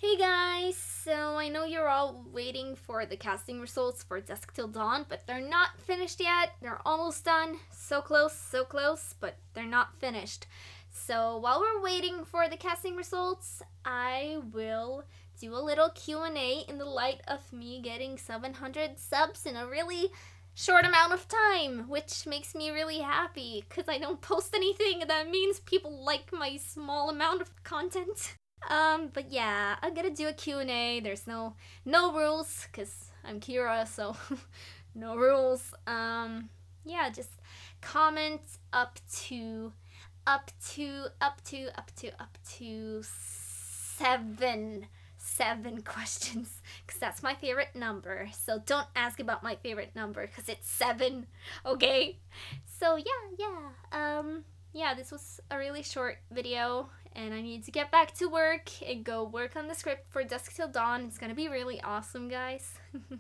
Hey guys, so I know you're all waiting for the casting results for Dusk Till Dawn, but they're not finished yet. They're almost done. So close, but they're not finished. So while we're waiting for the casting results, I will do a little Q&A in the light of me getting 700 subs in a really short amount of time, which makes me really happy because I don't post anything and that means people like my small amount of content. But yeah, I'm gonna do a Q&A. There's no rules because I'm Kira, so no rules. Yeah, just comment up to seven questions because that's my favorite number. So don't ask about my favorite number because it's 7, okay? So yeah, this was a really short video and I need to get back to work and go work on the script for Dusk Till Dawn. It's gonna be really awesome, guys.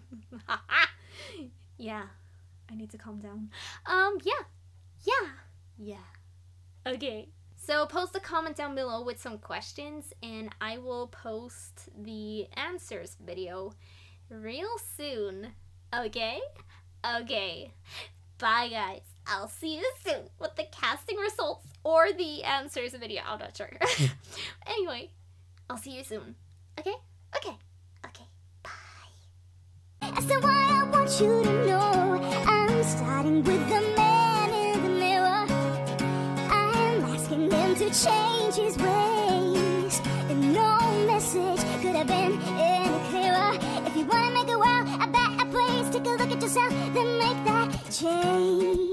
Yeah, I need to calm down. Yeah. Okay. So post a comment down below with some questions and I will post the answers video real soon. Okay? Okay. Bye guys. I'll see you soon with the casting results or the answers video. I'm not sure. Anyway, I'll see you soon. Okay? Okay. Bye. So what I want you to know, I'm starting with the man in the mirror. I'm asking him to change his ways, and no message could have been any clearer. If you want to make a world a better place, take a look at yourself, then make that change.